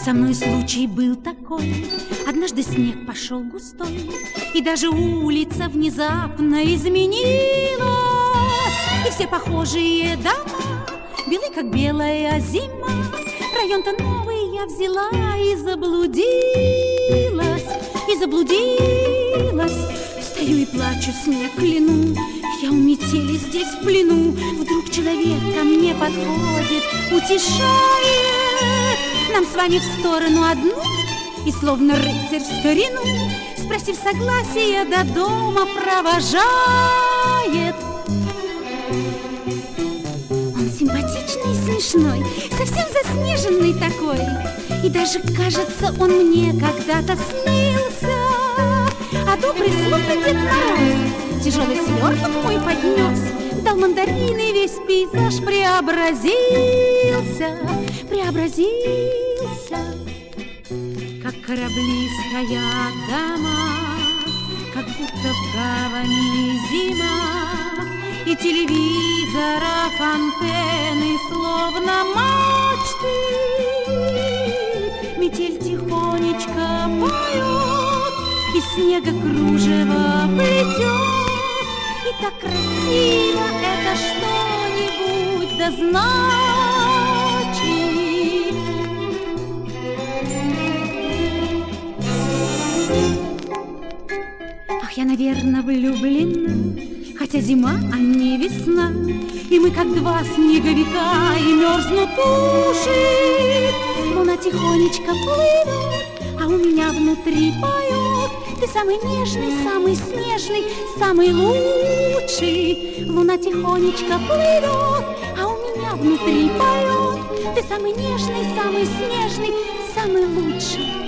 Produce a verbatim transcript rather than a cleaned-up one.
Со мной случай был такой. Однажды снег пошел густой, и даже улица внезапно изменилась. И все похожие дома белы, как белая зима. Район-то новый я взяла и заблудилась, и заблудилась. Стою и плачу, снег кляну, я у метели здесь в плену. Вдруг человек ко мне подходит, утешает. Нам с вами в сторону одну, и словно рыцарь в старину, спросив согласия, до дома провожает. Он симпатичный и смешной, совсем заснеженный такой, и даже, кажется, он мне когда-то снился. А добрый словно Дед Мороз тяжелый сверток мой поднес, дал мандарины, весь пейзаж преобразился, преобразился. Как корабли стоят дома, как будто в гавани зима, и телевизоров антенны словно мачты. Метель тихонечко поет, из снега кружево плетет. И так красиво это что-нибудь да значит. Ах, я, наверное, влюблена, хотя зима, а не весна, и мы как два снеговика, и мерзнут уши. Луна тихонечко плывет, а у меня внутри поет. Ты самый нежный, самый снежный, самый лучший. Луна тихонечко плывет, а у меня внутри поет. Ты самый нежный, самый снежный, самый лучший.